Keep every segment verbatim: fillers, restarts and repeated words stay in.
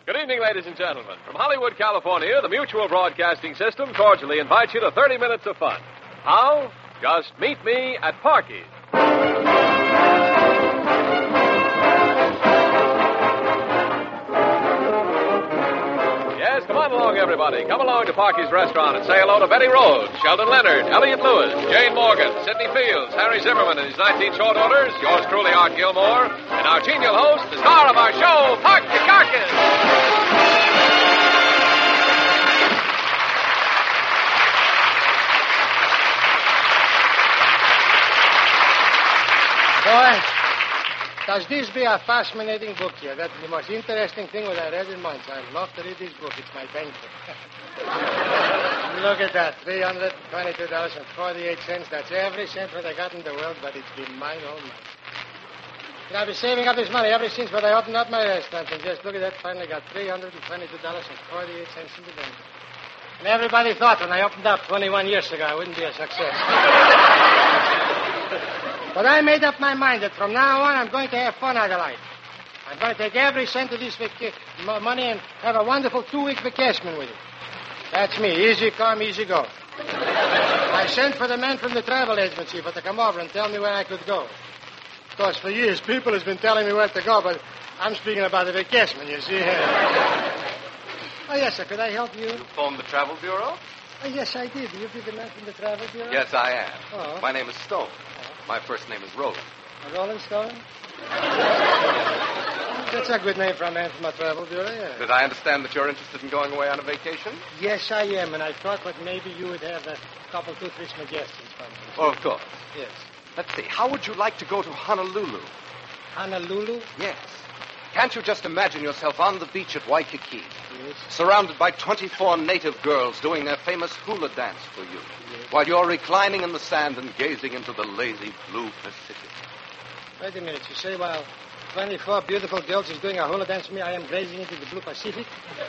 Good evening, ladies and gentlemen. From Hollywood, California, the Mutual Broadcasting System cordially invites you to thirty minutes of fun. How? Just meet me at Parky's. Yes, come on along, everybody. Come along to Parky's Restaurant and say hello to Betty Rhodes, Sheldon Leonard, Elliot Lewis, Jane Morgan, Sidney Fields, Harry Zimmerman and his nineteen short orders, yours truly, Art Gilmore, and our genial host, the star of our show, Parky Karkis. Boy, does this be a fascinating book here? That's the most interesting thing that I read in months. I love to read this book. It's my banquet. Look at that, three hundred twenty-two dollars and forty-eight cents. That's every cent that I got in the world, but it's been mine all night. And I've been saving up this money ever since when I opened up my restaurant. And just look at that, finally got three hundred twenty-two dollars and forty-eight cents in the bank. And everybody thought when I opened up twenty-one years ago I wouldn't be a success. But I made up my mind that from now on I'm going to have fun out of life. I'm going to take every cent of this vaca- money and have a wonderful two-week vacation with it. That's me. Easy come, easy go. I sent for the man from the travel agency for to come over and tell me where I could go. Of course, for years, people has been telling me where to go, but I'm speaking about the vacation, you see. Oh, yes, sir. Could I help you? You phoned the Travel Bureau? Oh, yes, I did. You be the man from the travel bureau? Yes, I am. Oh. My name is Stone. My first name is Roland. A Rolling Stone? That's a good name for a man from a travel bureau, yeah. Did I understand that you're interested in going away on a vacation? Yes, I am, and I thought that maybe you would have a couple, two, three suggestions for me. Oh, of course. Yes. Let's see. How would you like to go to Honolulu? Honolulu? Yes. Can't you just imagine yourself on the beach at Waikiki, Yes. surrounded by twenty-four native girls doing their famous hula dance for you, Yes. while you're reclining in the sand and gazing into the lazy blue Pacific? Wait a minute. You say while twenty-four beautiful girls is doing a hula dance for me, I am gazing into the blue Pacific?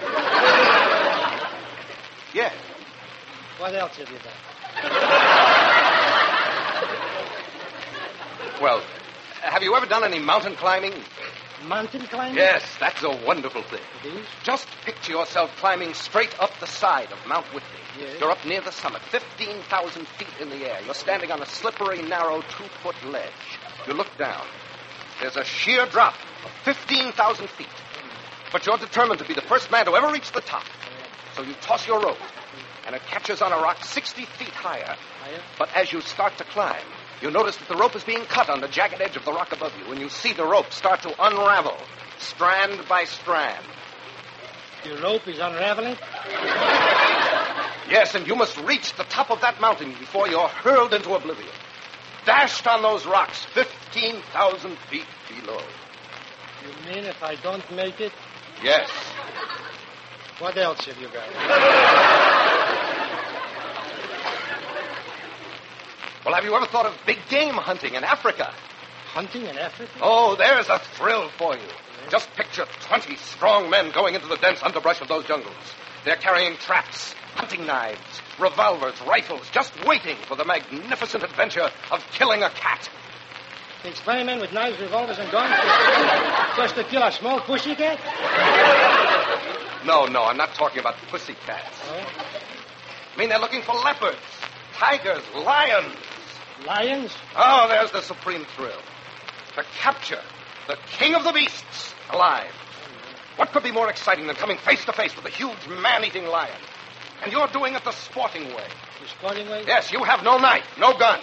Yes. What else have you done? Well, have you ever done any mountain climbing? Mountain climbing? Yes, that's a wonderful thing. It is? Just picture yourself climbing straight up the side of Mount Whitney. Yes. You're up near the summit, fifteen thousand feet in the air. You're standing on a slippery, narrow, two-foot ledge. You look down. There's a sheer drop of fifteen thousand feet. But you're determined to be the first man to ever reach the top. So you toss your rope, and it catches on a rock sixty feet higher. Higher? But as you start to climb, you notice that the rope is being cut on the jagged edge of the rock above you, and you see the rope start to unravel, strand by strand. The rope is unraveling? Yes, and you must reach the top of that mountain before you're hurled into oblivion. Dashed on those rocks, fifteen thousand feet below. You mean if I don't make it? Yes. What else have you got? Well, have you ever thought of big game hunting in Africa? Hunting in Africa? Oh, there's a thrill for you. Just picture twenty strong men going into the dense underbrush of those jungles. They're carrying traps, hunting knives, revolvers, rifles, just waiting for the magnificent adventure of killing a cat. Takes twenty men with knives, revolvers, and guns just to kill a small pussycat? No, no, I'm not talking about pussycats. Oh? I mean, they're looking for leopards, tigers, lions. Lions? Oh, there's the supreme thrill. To capture the king of the beasts alive. What could be more exciting than coming face to face with a huge man-eating lion? And you're doing it the sporting way. The sporting way? Yes, you have no knife, no gun.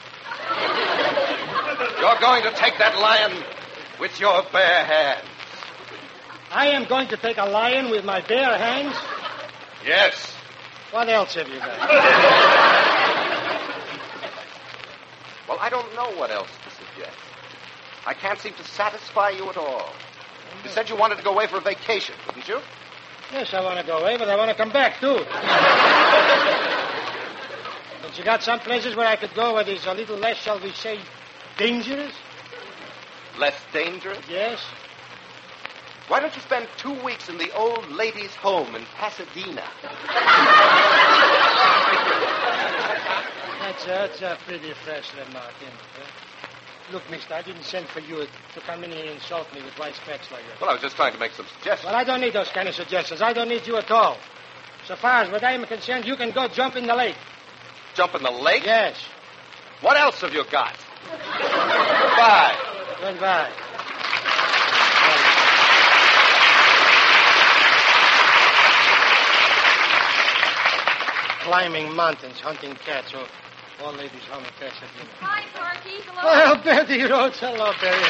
You're going to take that lion with your bare hands. I am going to take a lion with my bare hands? Yes. What else have you got? Well, I don't know what else to suggest. I can't seem to satisfy you at all. You said you wanted to go away for a vacation, didn't you? Yes, I want to go away, but I want to come back, too. But you got some places where I could go where there's a little less, shall we say, dangerous? Less dangerous? Yes. Why don't you spend two weeks in the old ladies' home in Pasadena? That's a, that's a pretty fresh remark, isn't it? Look, mister, I didn't send for you to come in here and insult me with white specs like that. Well, I was just trying to make some suggestions. Well, I don't need those kind of suggestions. I don't need you at all. So far as what I'm concerned, you can go jump in the lake. Jump in the lake? Yes. What else have you got? Goodbye. Goodbye. Climbing mountains, hunting cats, or all ladies home at best at dinner. Hi, Parky. Hello. Well, Betty Rhodes. Hello, Betty.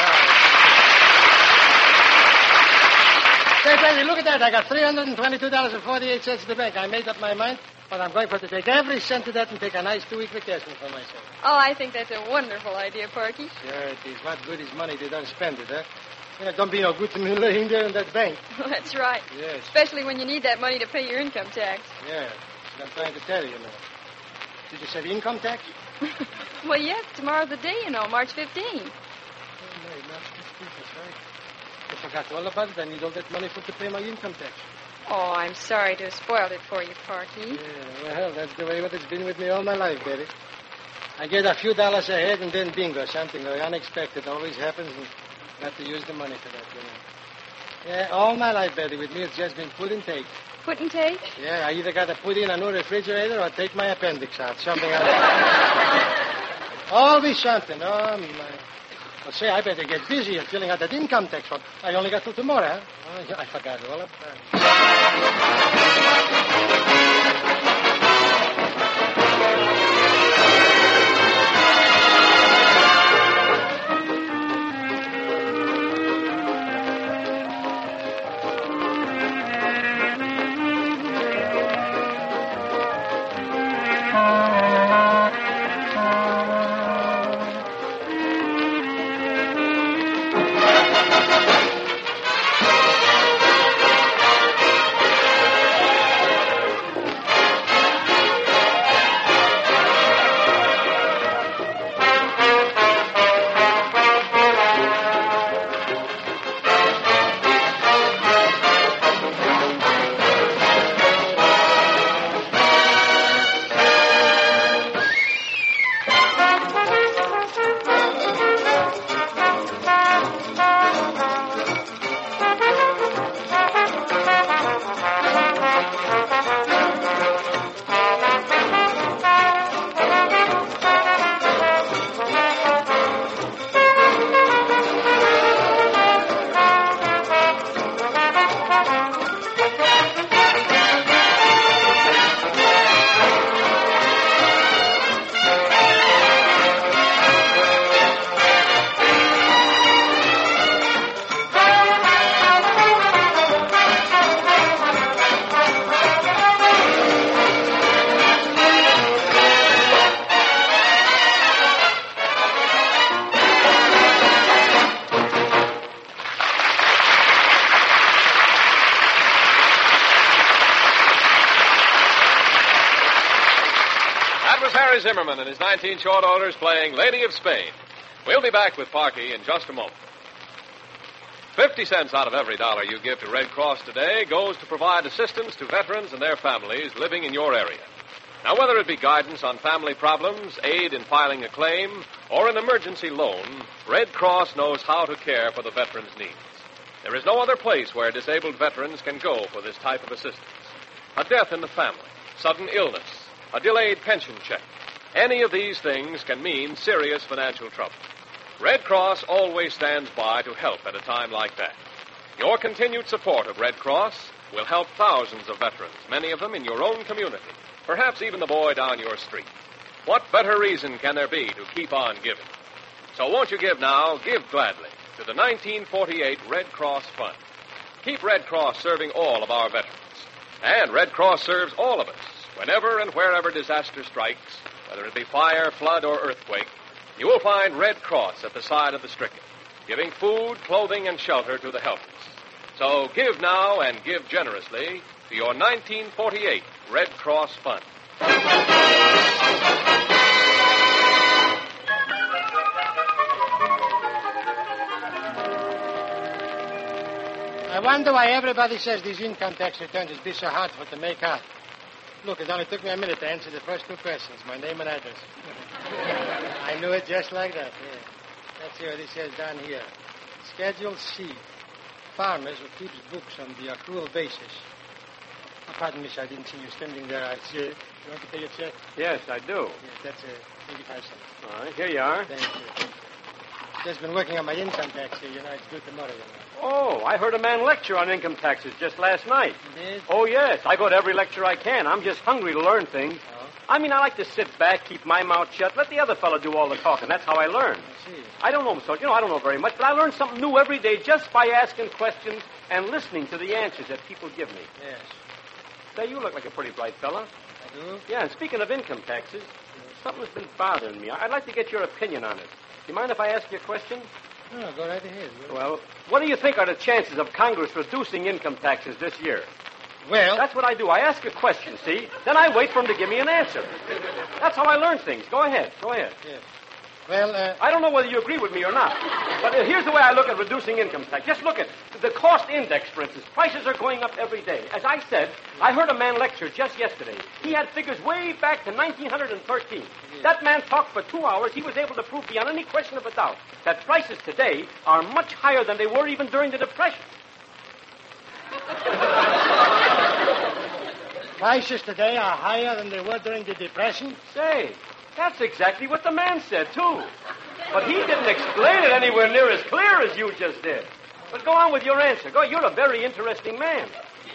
Hi. Say, Betty, look at that. I got three hundred twenty-two dollars and forty-eight cents in the bank. I made up my mind, but I'm going for to take every cent of that and take a nice two-week vacation for myself. Oh, I think that's a wonderful idea, Parky. Sure it is. What good is money if you don't spend it, huh? You know, don't be no good to me laying there in that bank. Well, that's right. Yes. Especially when you need that money to pay your income tax. Yeah. That's what I'm trying to tell you, you know. Did you say income tax? Well, yes. Tomorrow's the day, you know, March fifteenth. Oh, no, March fifteenth, that's right. I forgot all about it. I need all that money for to pay my income tax. Oh, I'm sorry to have spoiled it for you, Parky. Yeah, well, that's the way what it's been with me all my life, Betty. I get a few dollars ahead and then bingo, something unexpected always happens and got to use the money for that, you know. Yeah, all my life, Betty, with me it's just been put and take. Put and take? Yeah, I either got to put in a new refrigerator or take my appendix out, something like that. Always something. Oh, my. Well, say, I better get busy at filling out that income tax form. I only got till tomorrow, huh? Oh, I forgot all about it. Harry Zimmerman and his nineteen short orders playing Lady of Spain. We'll be back with Parky in just a moment. Fifty cents out of every dollar you give to Red Cross today goes to provide assistance to veterans and their families living in your area. Now, whether it be guidance on family problems, aid in filing a claim, or an emergency loan, Red Cross knows how to care for the veterans' needs. There is no other place where disabled veterans can go for this type of assistance. A death in the family, sudden illness, a delayed pension check. Any of these things can mean serious financial trouble. Red Cross always stands by to help at a time like that. Your continued support of Red Cross will help thousands of veterans, many of them in your own community, perhaps even the boy down your street. What better reason can there be to keep on giving? So won't you give now, give gladly, to the nineteen forty-eight Red Cross Fund. Keep Red Cross serving all of our veterans. And Red Cross serves all of us whenever and wherever disaster strikes, whether it be fire, flood, or earthquake. You will find Red Cross at the side of the stricken, giving food, clothing, and shelter to the helpless. So give now and give generously to your nineteen forty-eight Red Cross Fund. I wonder why everybody says these income tax returns is be so hard for to make out. Look, it only took me a minute to answer the first two questions, my name and address. I knew it just like that, yeah. Let's see what it says down here. Schedule C. Farmers who keeps books on the accrual basis. Oh, pardon me, sir. I didn't see you standing there. I see. You want to pay your check? Yes, I do. Yes, that's uh, twenty-five cents. All right, here you are. Thank you. Just been working on my income tax here. You know, it's due tomorrow, you know. Oh, I heard a man lecture on income taxes just last night. You did? Oh, yes. I go to every lecture I can. I'm just hungry to learn things. Oh? I mean, I like to sit back, keep my mouth shut, let the other fellow do all the talking. That's how I learn. I see. I don't know so, you know, I don't know very much, but I learn something new every day just by asking questions and listening to the answers that people give me. Yes. Say, you look like a pretty bright fella. I do? Yeah, and speaking of income taxes, something's been bothering me. I'd like to get your opinion on it. Do you mind if I ask you a question? No, go right ahead. Well, what do you think are the chances of Congress reducing income taxes this year? Well, That's what I do. I ask a question, see? Then I wait for him to give me an answer. That's how I learn things. Go ahead. Go ahead. yes. Well, uh, I don't know whether you agree with me or not. But uh, here's the way I look at reducing income tax. Just look at the cost index, for instance. Prices are going up every day. As I said, I heard a man lecture just yesterday. He had figures way back to nineteen thirteen. That man talked for two hours. He was able to prove beyond any question of a doubt that prices today are much higher than they were even during the Depression. prices today are higher than they were during the Depression. Say, that's exactly what the man said, too. But he didn't explain it anywhere near as clear as you just did. But go on with your answer. Go, you're a very interesting man.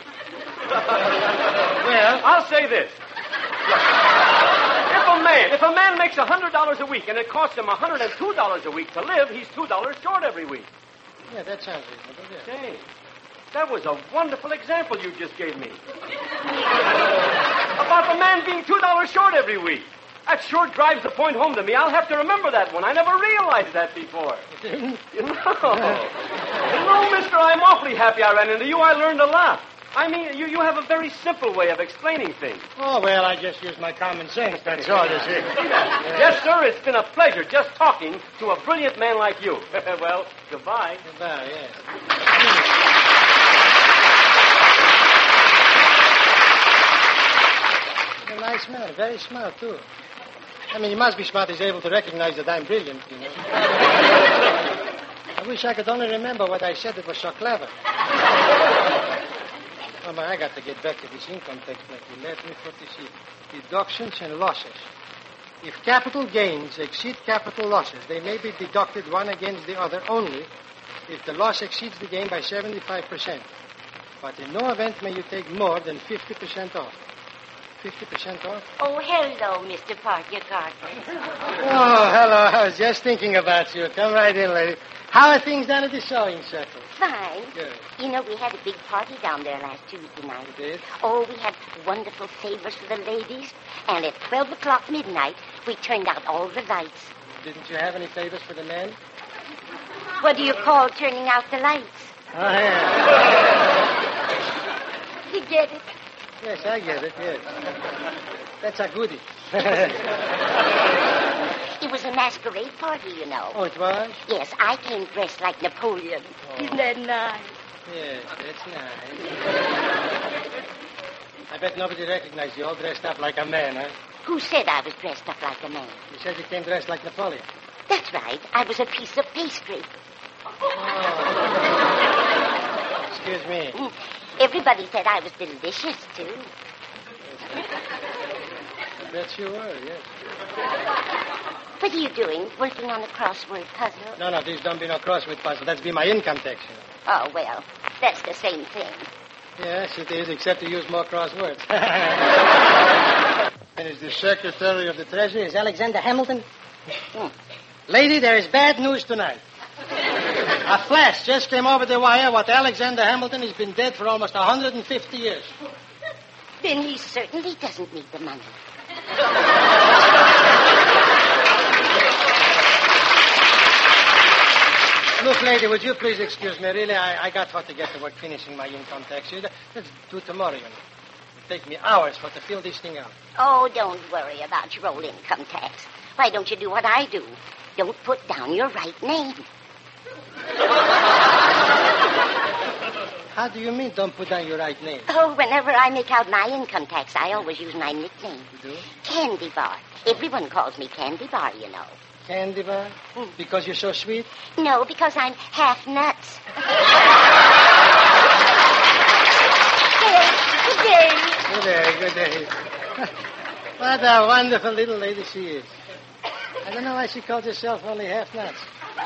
Well, I'll say this. Look, if a man, if a man makes one hundred dollars a week and it costs him one hundred two dollars a week to live, he's two dollars short every week. yeah, that sounds reasonable, yes. Say, that was a wonderful example you just gave me. About the man being two dollars short every week. That sure drives the point home to me. I'll have to remember that one. I never realized that before. You know. You know, mister, I'm awfully happy I ran into you. I learned a lot. I mean, you, you have a very simple way of explaining things. Oh, well, I just use my common sense. That's all, you see. Yes, sir, it's been a pleasure just talking to a brilliant man like you. Well, goodbye. Goodbye, yes. A nice man, very smart, too. I mean, he must be smart. He's able to recognize that I'm brilliant, you know. I wish I could only remember what I said that was so clever. Oh, man, I got to get back to this income tax like eleven forty-six. Deductions and losses. If capital gains exceed capital losses, they may be deducted one against the other only if the loss exceeds the gain by seventy-five percent. But in no event may you take more than fifty percent off. fifty percent off? Oh, hello, Mister Parker Carter. Oh, hello. I was just thinking about you. Come right in, lady. How are things down at the sewing circle? Fine. Good. You know, we had a big party down there last Tuesday night. You did? Oh, we had wonderful favors for the ladies. And at twelve o'clock midnight, we turned out all the lights. Didn't you have any favors for the men? What do you call turning out the lights? Oh, yeah. You get it? Yes, I get it, yes. That's a goodie. It was a masquerade party, you know. Oh, it was? Yes, I came dressed like Napoleon. Oh. Isn't that nice? Yes, that's nice. I bet nobody recognized you all dressed up like a man, huh? Who said I was dressed up like a man? You said you came dressed like Napoleon. That's right. I was a piece of pastry. Oh. Excuse me. Mm. Everybody said I was delicious, too. I bet you were, yes. What are you doing? Working on a crossword puzzle? No, no, this don't be no crossword puzzle. That's be my income tax, you know. Oh, well, that's the same thing. Yes, it is, except to use more crosswords. And is the Secretary of the Treasury, is Alexander Hamilton? Hmm. Lady, there is bad news tonight. A flash just came over the wire what Alexander Hamilton has been dead for almost one hundred fifty years. Then he certainly doesn't need the money. Look, lady, would you please excuse me? Really, I, I got what to get to work finishing my income tax. Let's do tomorrow, you know. It'll take me hours for to fill this thing out. Oh, don't worry about your old income tax. Why don't you do what I do? Don't put down your right name. How do you mean don't put down your right name? Oh, whenever I make out my income tax, I always use my nickname. You do? Candy Bar. Everyone calls me Candy Bar, you know. Candy bar? Because you're so sweet? No, because I'm half nuts. Good day. Good day, good day. What a wonderful little lady she is. I don't know why she calls herself only half nuts.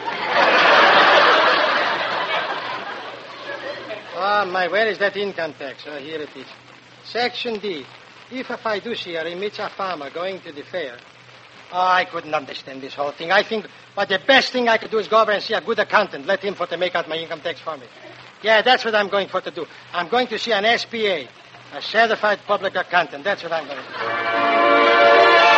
Oh, my, where is that income tax? Oh, here it is. Section D. If a fiduciary meets a farmer going to the fair. Oh, I couldn't understand this whole thing. I think, but the best thing I could do is go over and see a good accountant. Let him for to make out my income tax for me. Yeah, that's what I'm going for to do. I'm going to see an S P A, a certified public accountant. That's what I'm going to do.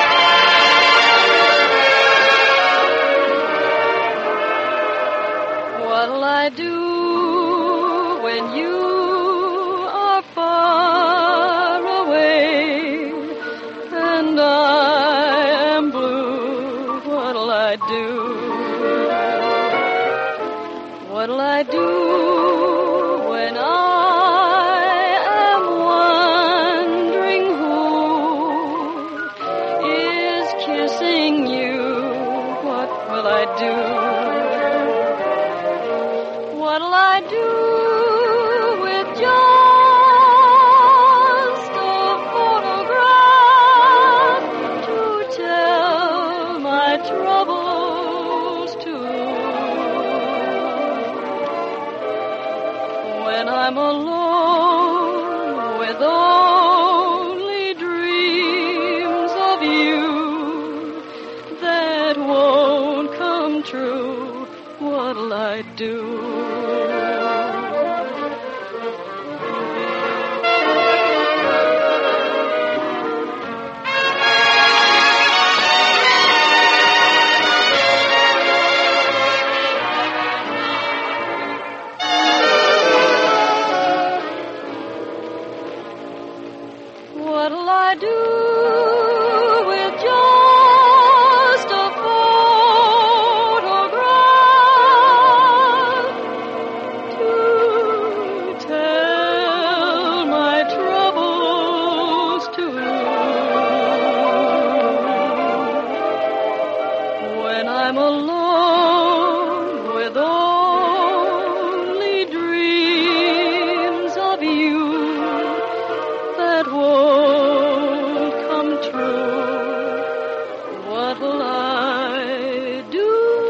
What'll I do when you are far away and I am blue? What'll I do? What'll I do when I am wondering who is kissing you? What will I do? What'll I do with just a photograph to tell my troubles to? When I'm alone with only dreams of you that won't come true, what'll I do? What'll I do with just a photograph to tell my troubles to? When I'm alone with only dreams of you that won't come true, what'll I do?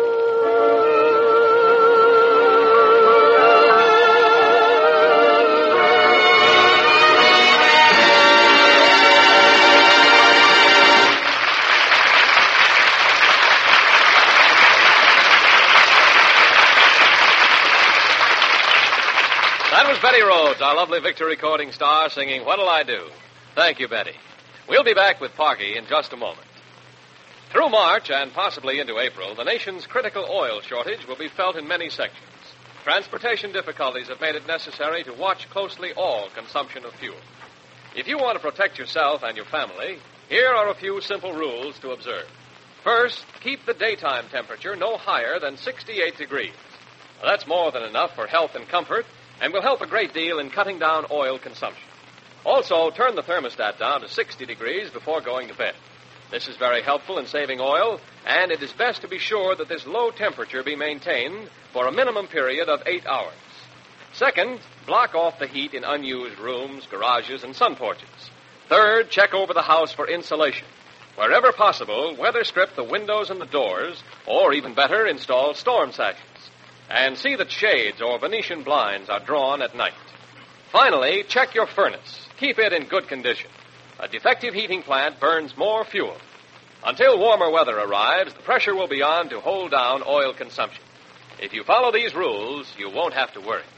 That was Betty Rhodes, our lovely Victor recording star, singing What'll I Do? Thank you, Betty. We'll be back with Parky in just a moment. Through March and possibly into April, the nation's critical oil shortage will be felt in many sections. Transportation difficulties have made it necessary to watch closely all consumption of fuel. If you want to protect yourself and your family, here are a few simple rules to observe. First, keep the daytime temperature no higher than sixty-eight degrees. Now, that's more than enough for health and comfort and will help a great deal in cutting down oil consumption. Also, turn the thermostat down to sixty degrees before going to bed. This is very helpful in saving oil, and it is best to be sure that this low temperature be maintained for a minimum period of eight hours. Second, block off the heat in unused rooms, garages, and sun porches. Third, check over the house for insulation. Wherever possible, weather strip the windows and the doors, or even better, install storm sashes. And see that shades or Venetian blinds are drawn at night. Finally, check your furnace. Keep it in good condition. A defective heating plant burns more fuel. Until warmer weather arrives, the pressure will be on to hold down oil consumption. If you follow these rules, you won't have to worry.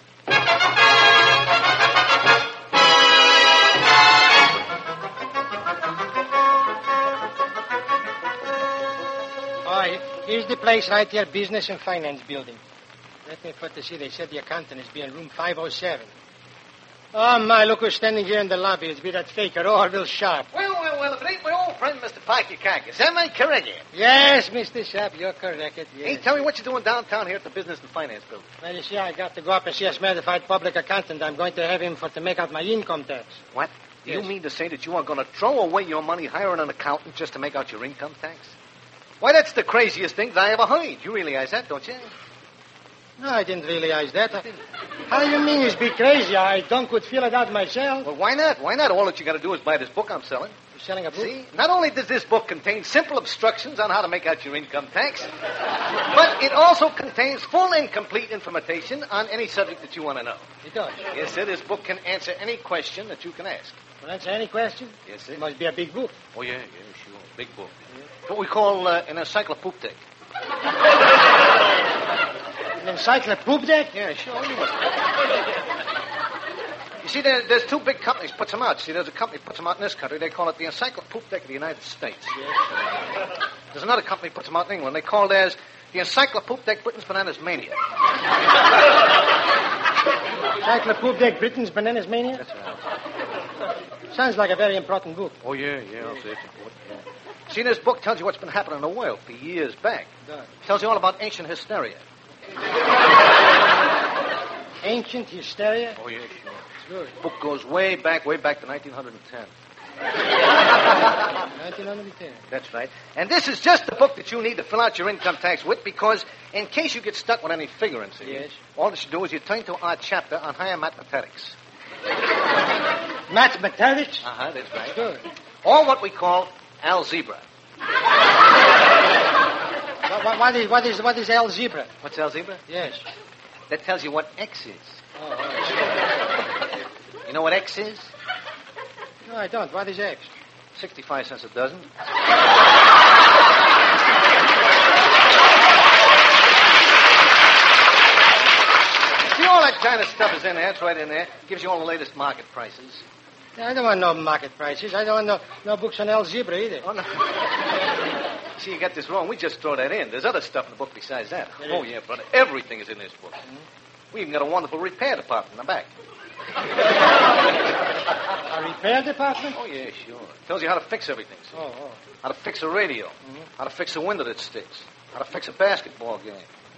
Oh, here's the place right here, Business and Finance Building. Let me put to see. They said the accountant is be in room five oh seven. Oh, my, look who's standing here in the lobby. It's be that faker, Orville Sharp. Well, well, well, if it ain't my old friend, Mister Parky Carcass. Am I correct? Yes, Mister Sharp, you're correct. Yes. Hey, tell me what you're doing downtown here at the Business and Finance Building. Well, you see, I got to go up and see a certified public accountant. I'm going to have him for to make out my income tax. What? Do Yes. you mean to say that you are going to throw away your money hiring an accountant just to make out your income tax? Why, that's the craziest thing that I ever heard. You realize that, don't you? No, I didn't realize that. How do you mean it's be crazy? I don't could feel it out myself. Well, why not? Why not? All that you got to do is buy this book I'm selling. You're selling a book? See, not only does this book contain simple instructions on how to make out your income tax, but it also contains full and complete information on any subject that you want to know. It does. Yes, sir. This book can answer any question that you can ask. Can I answer any question? Yes, sir. It must be a big book. Oh, yeah, yeah, sure. Big book. Yeah. What we call uh, an encyclopooptic. An encyclopooptic? Yeah, sure. You must. You see, there, there's two big companies puts them out. See, there's a company puts them out in this country. They call it the Encyclopooptic of the United States. Yes. There's another company puts them out in England. They call theirs the Encyclopooptic Britain's Bananas Mania. Encyclopooptic Britain's Bananas Mania? That's right. Sounds like a very important book. Oh, yeah, yeah, I'll say it's important. Yeah. See, this book tells you what's been happening in the world for years back. It does. Tells you all about ancient hysteria. Ancient hysteria? Oh, yeah, sure. It's good. Book goes way back, way back to nineteen ten. nineteen ten. That's right. And this is just the book that you need to fill out your income tax with, because in case you get stuck with any figuring, see, yes, all that you do is you turn to our chapter on higher mathematics. Mathematics? Uh-huh, that's right. Good. Or what we call algebra. What, what, what, is, what, is, what is algebra? What's algebra? Yes. That tells you what X is. Oh, right. You know what X is? No, I don't. What is X? sixty-five cents a dozen. See, all that kind of stuff is in there. It's right in there. Gives you all the latest market prices. Yeah, I don't want no market prices. I don't want no, no books on algebra either. Oh, no. See, you got this wrong. We just throw that in. There's other stuff in the book besides that. There Oh, is. yeah, brother. Everything is in this book. Mm-hmm. We even got a wonderful repair department in the back. A repair department? Oh, yeah, sure. Tells you how to fix everything. See? Oh, oh. How to fix a radio. Mm-hmm. How to fix a window that sticks. How to fix a basketball game.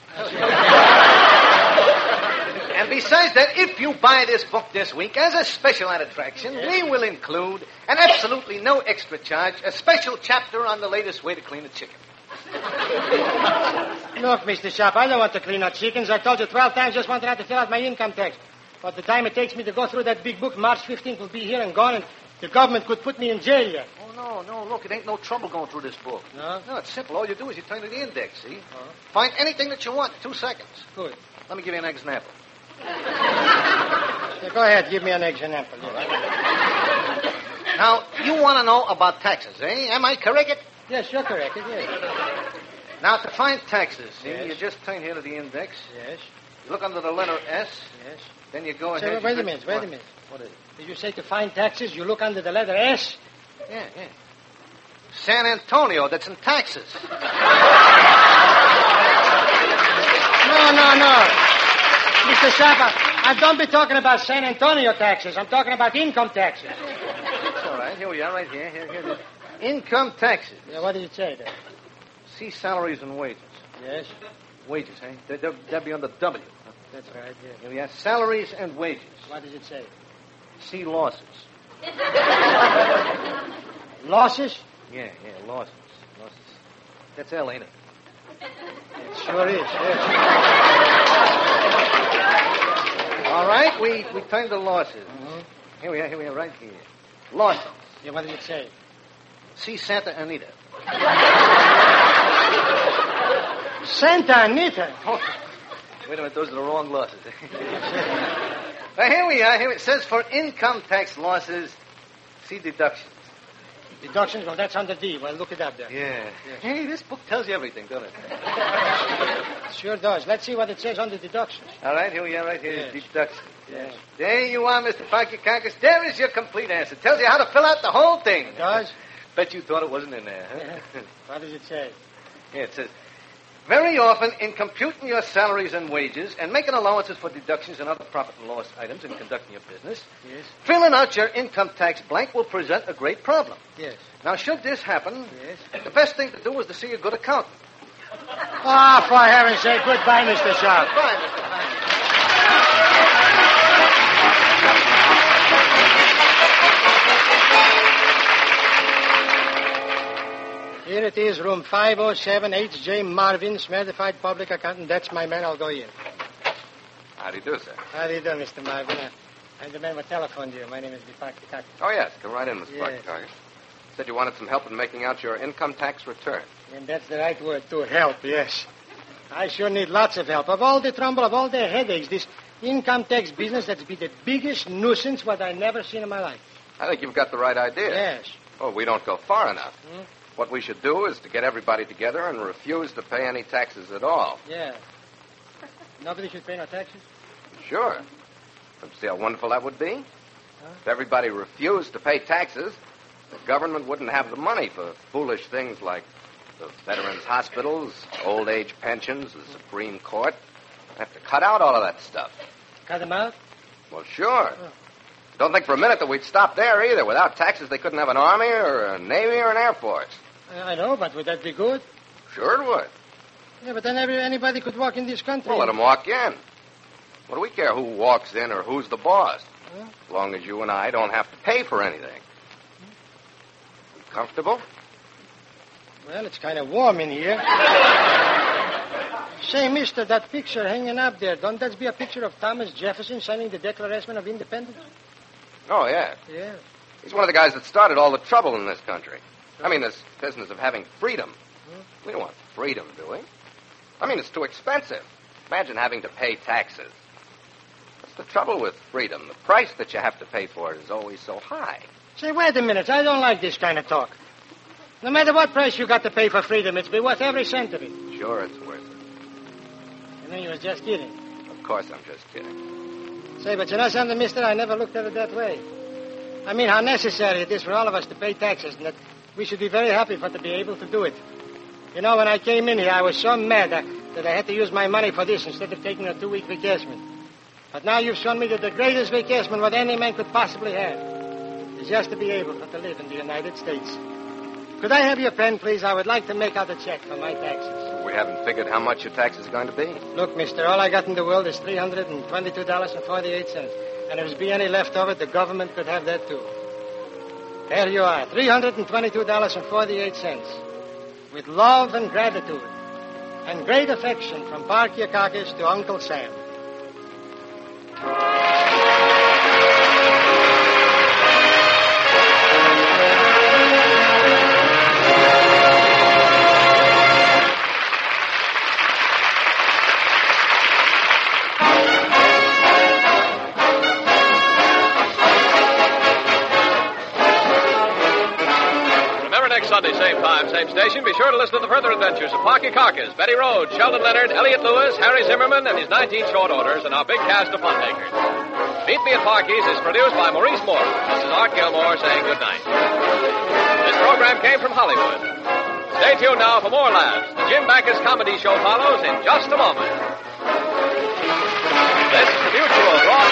And besides that, if you buy this book this week, as a special attraction, yes, we will include, and absolutely no extra charge, a special chapter on the latest way to clean a chicken. Look, Mister Sharp, I don't want to clean out chickens. I told you twelve times just wanted out to fill out my income tax. But the time it takes me to go through that big book, March fifteenth will be here and gone, and the government could put me in jail here. Oh, no, no, look, it ain't no trouble going through this book. No? No, it's simple. All you do is you turn to the index, see? Uh-huh. Find anything that you want in two seconds. Good. Let me give you an example. Yeah, go ahead, give me an example. Yeah. Now, you want to know about taxes, eh? Am I correct? Yes, you're correct. Yes. Now, to find taxes, see, Yes. you just turn here to the index. Yes. You look under the letter S. Yes. Then you go Say, ahead. wait you a minute, wait a minute. What is it? Did you say to find taxes, you look under the letter S? Yeah, yeah. San Antonio, that's in taxes. No, no, no. Mister Sharp, I, I don't be talking about San Antonio taxes. I'm talking about income taxes. That's all right. Here we are, right here. Here, here. here. Income taxes. Yeah, what did it say there? See salaries and wages. Yes. Wages, eh? They- they'll- That'd be under W. That's right, yeah. Here we are. Salaries and wages. What does it say? See losses. Losses? Yeah, yeah, losses. Losses. That's L, ain't it? It sure is, yes. All right, we, we turn to losses. Mm-hmm. Here we are, here we are, right here. Losses. Yeah, what does it say? See Santa Anita. Santa Anita. Oh, wait a minute, those are the wrong losses. Now, here we are. Here it says for income tax losses, see deductions. Deductions? Well, that's under D. Well, look it up there. Yeah. Yes. Hey, this book tells you everything, doesn't it? Sure does. Let's see what it says under deductions. All right, here we are, right here. Yes. Deductions. Yes. There you are, Mister Pocketcockers. There is your complete answer. Tells you how to fill out the whole thing. It does? Bet you thought it wasn't in there, huh? What does it say? Yeah, it says, very often in computing your salaries and wages and making allowances for deductions and other profit and loss items in conducting your business, Yes. filling out your income tax blank will present a great problem. Yes. Now, should this happen, Yes. the best thing to do is to see a good accountant. Ah, for heaven's sake, goodbye, Mister Sharp. Fine, Mister Hines. Here Here it is, room five oh seven, H J Marvin, certified public accountant. That's my man. I'll go in. How do you do, sir? How do you do, Mister Marvin? Uh, I'm the man who telephoned you. My name is Vipaki Taki. Oh, yes. Come right in, Mister Yes. Bucktarget. Said you wanted some help in making out your income tax return. And that's the right word, to help, yes. I sure need lots of help. Of all the trouble, of all the headaches, this income tax business, that's been the biggest nuisance what I never seen in my life. I think you've got the right idea. Yes. Oh, we don't go far enough. Hmm? What we should do is to get everybody together and refuse to pay any taxes at all. Yeah. Nobody should pay no taxes? Sure. Don't you see how wonderful that would be? If everybody refused to pay taxes, the government wouldn't have the money for foolish things like the veterans' hospitals, old age pensions, the Supreme Court. They have to cut out all of that stuff. Cut them out? Well, sure. Don't think for a minute that we'd stop there either. Without taxes, they couldn't have an army or a navy or an air force. I know, but would that be good? Sure it would. Yeah, but then every, anybody could walk in this country. Well, let them walk in. What do we care who walks in or who's the boss? Huh? As long as you and I don't have to pay for anything. You comfortable? Well, it's kind of warm in here. Say, mister, that picture hanging up there, don't that be a picture of Thomas Jefferson signing the Declaration of Independence? Oh, yeah. Yeah. He's one of the guys that started all the trouble in this country. I mean, this business of having freedom. We don't want freedom, do we? I mean, it's too expensive. Imagine having to pay taxes. What's the trouble with freedom? The price that you have to pay for it is always so high. Say, wait a minute. I don't like this kind of talk. No matter what price you got to pay for freedom, it's be worth every cent of it. Sure, it's worth it. I mean, you was just kidding. Of course I'm just kidding. Say, but you know something, mister? I never looked at it that way. I mean, how necessary it is for all of us to pay taxes, and that we should be very happy for to be able to do it. You know, when I came in here, I was so mad that, that I had to use my money for this instead of taking a two-week vacation. But now you've shown me that the greatest vacation what any man could possibly have is just to be able to live in the United States. Could I have your pen, please? I would like to make out a check for my taxes. We haven't figured how much your tax is going to be. Look, mister, all I got in the world is three hundred twenty-two dollars and forty-eight cents. And if there's be any left over, the government could have that, too. There you are, three hundred twenty-two dollars and forty-eight cents. With love and gratitude and great affection from Parkiakakis to Uncle Sam. Sunday, same time, same station. Be sure to listen to the further adventures of Parky Carcass, Betty Rhodes, Sheldon Leonard, Elliot Lewis, Harry Zimmerman, and his nineteen short orders, and our big cast of fun makers. Meet Me at Parky's is produced by Maurice Moore. This is Art Gilmore saying good night. This program came from Hollywood. Stay tuned now for more laughs. The Jim Backus Comedy Show follows in just a moment. This is the Mutual Broad